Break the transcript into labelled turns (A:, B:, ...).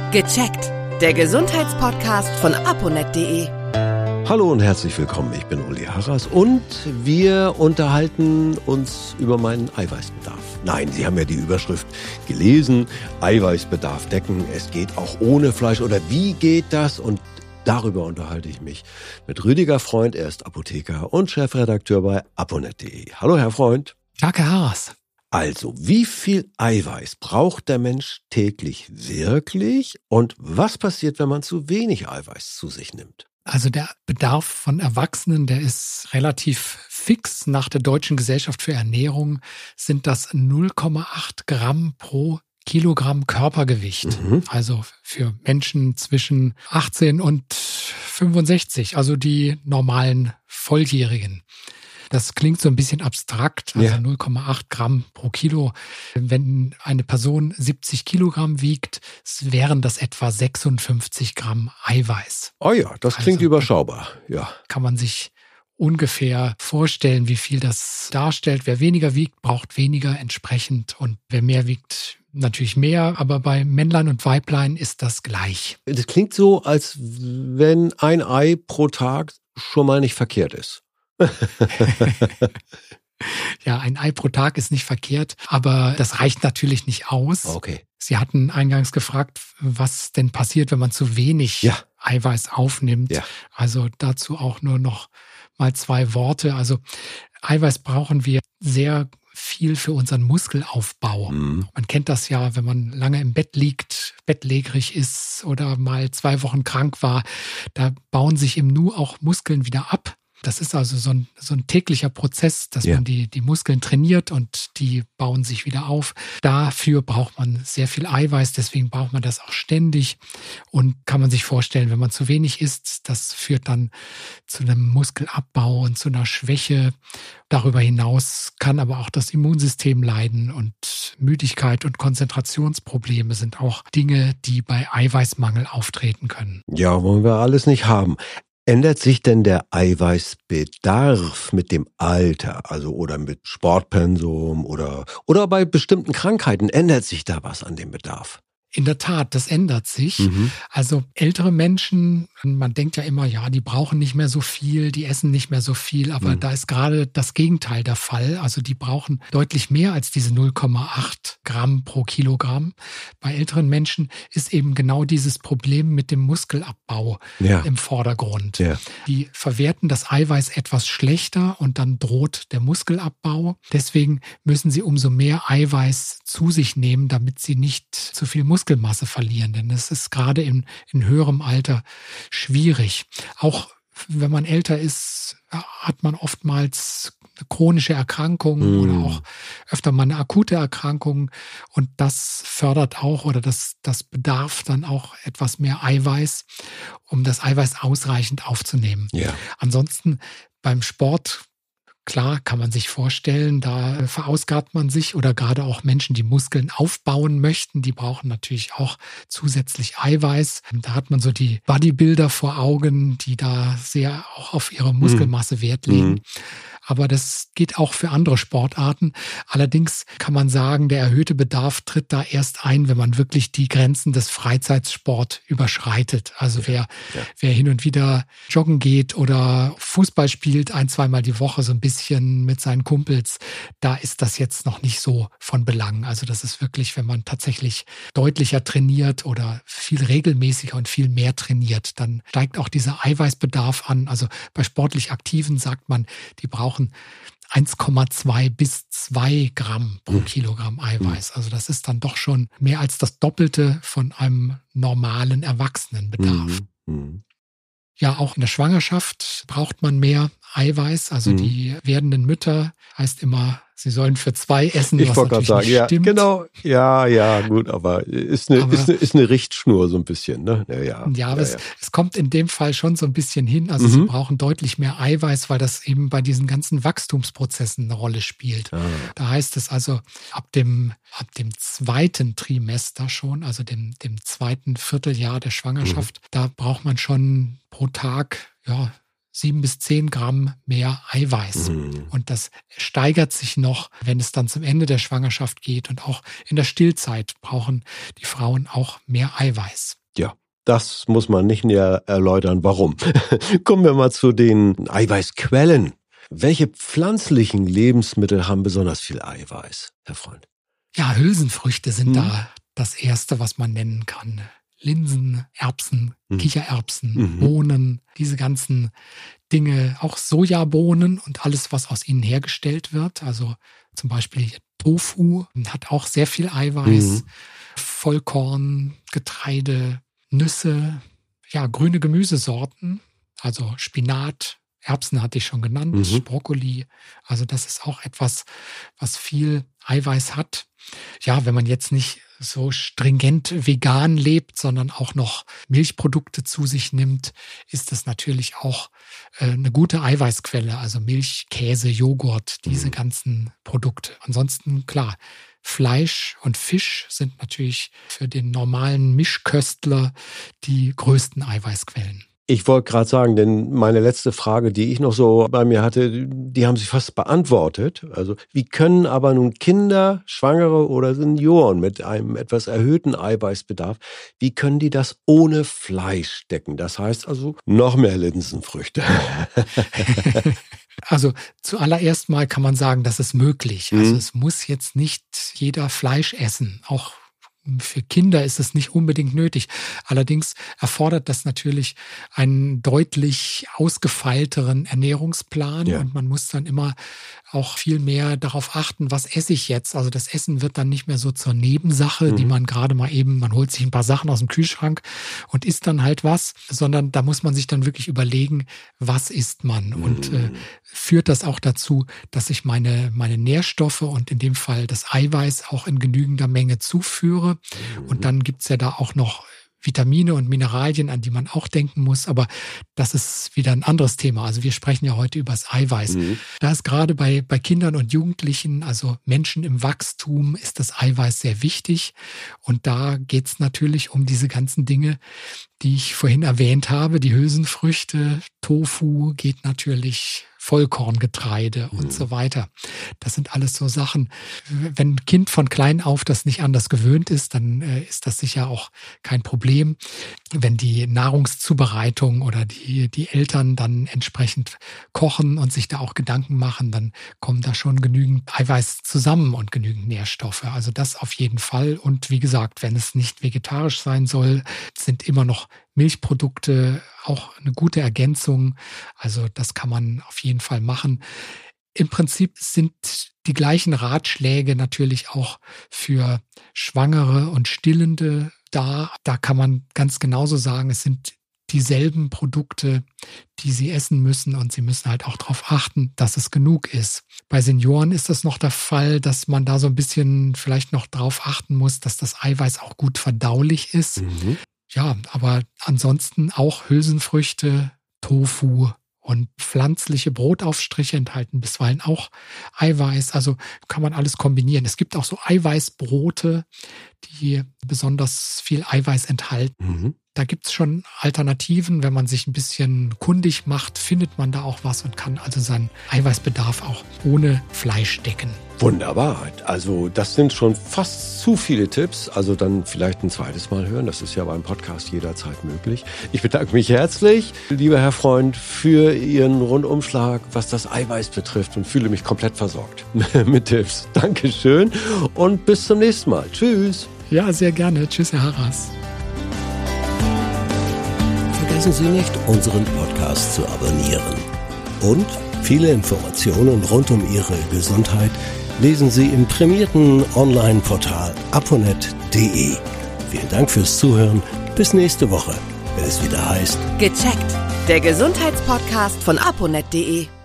A: Gecheckt. Der Gesundheitspodcast von aponet.de.
B: Hallo und herzlich willkommen, ich bin Uli Harras und wir unterhalten uns über meinen Eiweißbedarf. Nein, Sie haben ja die Überschrift gelesen, Eiweißbedarf decken, es geht auch ohne Fleisch oder wie geht das? Und darüber unterhalte ich mich mit Rüdiger Freund, er ist Apotheker und Chefredakteur bei aponet.de. Hallo Herr Freund.
C: Tag, Herr Harras.
B: Also, wie viel Eiweiß braucht der Mensch täglich wirklich und was passiert, wenn man zu wenig Eiweiß zu sich nimmt?
C: Also der Bedarf von Erwachsenen, der ist relativ fix. Nach der Deutschen Gesellschaft für Ernährung sind das 0,8 Gramm pro Kilogramm Körpergewicht. Also für Menschen zwischen 18 und 65, also die normalen Volljährigen. Das klingt so ein bisschen abstrakt, also 0,8 Gramm pro Kilo. Wenn eine Person 70 Kilogramm wiegt, wären das etwa 56 Gramm Eiweiß.
B: Oh ja, das klingt also überschaubar. Ja.
C: Kann man sich ungefähr vorstellen, wie viel das darstellt. Wer weniger wiegt, braucht weniger entsprechend und wer mehr wiegt, natürlich mehr. Aber bei Männlein und Weiblein ist das gleich.
B: Das klingt so, als wenn ein Ei pro Tag schon mal nicht verkehrt ist.
C: Ja, ein Ei pro Tag ist nicht verkehrt, aber das reicht natürlich nicht aus.
B: Okay.
C: Sie hatten eingangs gefragt, was denn passiert, wenn man zu wenig Eiweiß aufnimmt. Ja. Also dazu auch nur noch mal 2 Worte. Also Eiweiß brauchen wir sehr viel für unseren Muskelaufbau. Man kennt das ja, wenn man lange im Bett liegt, bettlägerig ist oder mal 2 Wochen krank war, da bauen sich im Nu auch Muskeln wieder ab. Das ist also so ein täglicher Prozess, dass man die Muskeln trainiert und die bauen sich wieder auf. Dafür braucht man sehr viel Eiweiß, deswegen braucht man das auch ständig. Und kann man sich vorstellen, wenn man zu wenig isst, das führt dann zu einem Muskelabbau und zu einer Schwäche. Darüber hinaus kann aber auch das Immunsystem leiden und Müdigkeit und Konzentrationsprobleme sind auch Dinge, die bei Eiweißmangel auftreten können.
B: Ja, wollen wir alles nicht haben. Ändert sich denn der Eiweißbedarf mit dem Alter, also oder mit Sportpensum oder bei bestimmten Krankheiten? Ändert sich da was an dem Bedarf?
C: In der Tat, das ändert sich. Also ältere Menschen, man denkt ja immer, ja, die brauchen nicht mehr so viel, die essen nicht mehr so viel, aber da ist gerade das Gegenteil der Fall. Also die brauchen deutlich mehr als diese 0,8 Gramm pro Kilogramm. Bei älteren Menschen ist eben genau dieses Problem mit dem Muskelabbau im Vordergrund. Ja. Die verwerten das Eiweiß etwas schlechter und dann droht der Muskelabbau. Deswegen müssen sie umso mehr Eiweiß zu sich nehmen, damit sie nicht zu viel Muskelmasse verlieren, denn das ist gerade in höherem Alter schwierig. Auch wenn man älter ist, hat man oftmals eine chronische Erkrankung oder auch öfter mal eine akute Erkrankung und das fördert auch oder das bedarf dann auch etwas mehr Eiweiß, um das Eiweiß ausreichend aufzunehmen. Ja. Ansonsten beim Sport, klar, kann man sich vorstellen, da verausgabt man sich oder gerade auch Menschen, die Muskeln aufbauen möchten, die brauchen natürlich auch zusätzlich Eiweiß. Da hat man so die Bodybuilder vor Augen, die da sehr auch auf ihre Muskelmasse Wert legen. Aber das geht auch für andere Sportarten. Allerdings kann man sagen, der erhöhte Bedarf tritt da erst ein, wenn man wirklich die Grenzen des Freizeitsport überschreitet. Also wer hin und wieder joggen geht oder Fußball spielt, 1-2 Mal die Woche so ein bisschen mit seinen Kumpels, da ist das jetzt noch nicht so von Belang. Also das ist wirklich, wenn man tatsächlich deutlicher trainiert oder viel regelmäßiger und viel mehr trainiert, dann steigt auch dieser Eiweißbedarf an. Also bei sportlich Aktiven sagt man, die brauchen 1,2 bis 2 Gramm pro Kilogramm Eiweiß. Also das ist dann doch schon mehr als das Doppelte von einem normalen Erwachsenenbedarf. Ja, auch in der Schwangerschaft braucht man mehr Eiweiß. Also die werdenden Mütter heißt immer, sie sollen für 2 essen,
B: ich
C: was
B: wollte
C: natürlich
B: gerade sagen,
C: nicht stimmt.
B: Genau. Ja, gut, aber ist eine Richtschnur so ein bisschen, ne?
C: Es kommt in dem Fall schon so ein bisschen hin. Also sie brauchen deutlich mehr Eiweiß, weil das eben bei diesen ganzen Wachstumsprozessen eine Rolle spielt. Da heißt es also ab dem 2. Trimester schon, also dem 2. Vierteljahr der Schwangerschaft, da braucht man schon pro Tag, 7 bis 10 Gramm mehr Eiweiß. Und das steigert sich noch, wenn es dann zum Ende der Schwangerschaft geht. Und auch in der Stillzeit brauchen die Frauen auch mehr Eiweiß.
B: Das muss man nicht näher erläutern, warum. Kommen wir mal zu den Eiweißquellen. Welche pflanzlichen Lebensmittel haben besonders viel Eiweiß, Herr Freund?
C: Ja, Hülsenfrüchte sind da das Erste, was man nennen kann. Linsen, Erbsen, Kichererbsen, Bohnen, diese ganzen Dinge, auch Sojabohnen und alles, was aus ihnen hergestellt wird. Also zum Beispiel Tofu hat auch sehr viel Eiweiß, Vollkorn, Getreide, Nüsse, ja, grüne Gemüsesorten, also Spinat, Erbsen hatte ich schon genannt, Brokkoli. Also das ist auch etwas, was viel Eiweiß hat. Ja, wenn man jetzt nicht so stringent vegan lebt, sondern auch noch Milchprodukte zu sich nimmt, ist das natürlich auch eine gute Eiweißquelle. Also Milch, Käse, Joghurt, diese ganzen Produkte. Ansonsten, klar, Fleisch und Fisch sind natürlich für den normalen Mischköstler die größten Eiweißquellen.
B: Ich wollte gerade sagen, denn meine letzte Frage, die ich noch so bei mir hatte, die haben sich fast beantwortet. Also wie können aber nun Kinder, Schwangere oder Senioren mit einem etwas erhöhten Eiweißbedarf, wie können die das ohne Fleisch decken? Das heißt also noch mehr Linsenfrüchte.
C: Also zuallererst mal kann man sagen, das ist möglich. Also es muss jetzt nicht jeder Fleisch essen. Auch für Kinder ist es nicht unbedingt nötig. Allerdings erfordert das natürlich einen deutlich ausgefeilteren Ernährungsplan und man muss dann immer auch viel mehr darauf achten, was esse ich jetzt. Also das Essen wird dann nicht mehr so zur Nebensache, die man gerade mal eben, man holt sich ein paar Sachen aus dem Kühlschrank und isst dann halt was, sondern da muss man sich dann wirklich überlegen, was isst man und führt das auch dazu, dass ich meine Nährstoffe und in dem Fall das Eiweiß auch in genügender Menge zuführe. Und dann gibt's ja da auch noch Vitamine und Mineralien, an die man auch denken muss. Aber das ist wieder ein anderes Thema. Also wir sprechen ja heute über das Eiweiß. Da ist gerade bei Kindern und Jugendlichen, also Menschen im Wachstum, ist das Eiweiß sehr wichtig. Und da geht's natürlich um diese ganzen Dinge, die ich vorhin erwähnt habe. Die Hülsenfrüchte, Tofu geht natürlich, Vollkorngetreide und so weiter. Das sind alles so Sachen. Wenn ein Kind von klein auf das nicht anders gewöhnt ist, dann ist das sicher auch kein Problem. Wenn die Nahrungszubereitung oder die Eltern dann entsprechend kochen und sich da auch Gedanken machen, dann kommen da schon genügend Eiweiß zusammen und genügend Nährstoffe. Also das auf jeden Fall. Und wie gesagt, wenn es nicht vegetarisch sein soll, sind immer noch Milchprodukte auch eine gute Ergänzung. Also das kann man auf jeden Fall machen. Im Prinzip sind die gleichen Ratschläge natürlich auch für Schwangere und Stillende da. Da kann man ganz genauso sagen, es sind dieselben Produkte, die sie essen müssen und sie müssen halt auch darauf achten, dass es genug ist. Bei Senioren ist das noch der Fall, dass man da so ein bisschen vielleicht noch drauf achten muss, dass das Eiweiß auch gut verdaulich ist. Ja, aber ansonsten auch Hülsenfrüchte, Tofu und pflanzliche Brotaufstriche enthalten bisweilen auch Eiweiß. Also kann man alles kombinieren. Es gibt auch so Eiweißbrote, die besonders viel Eiweiß enthalten. Da gibt's schon Alternativen. Wenn man sich ein bisschen kundig macht, findet man da auch was und kann also seinen Eiweißbedarf auch ohne Fleisch decken.
B: Wunderbar. Also das sind schon fast zu viele Tipps. Also dann vielleicht ein zweites Mal hören. Das ist ja beim Podcast jederzeit möglich. Ich bedanke mich herzlich, lieber Herr Freund, für Ihren Rundumschlag, was das Eiweiß betrifft und fühle mich komplett versorgt mit Tipps. Dankeschön und bis zum nächsten Mal. Tschüss.
C: Ja, sehr gerne. Tschüss, Herr Harras.
D: Vergessen Sie nicht, unseren Podcast zu abonnieren. Und viele Informationen rund um Ihre Gesundheit lesen Sie im prämierten Online-Portal aponet.de. Vielen Dank fürs Zuhören. Bis nächste Woche, wenn es wieder heißt
A: Gecheckt. Der Gesundheitspodcast von aponet.de.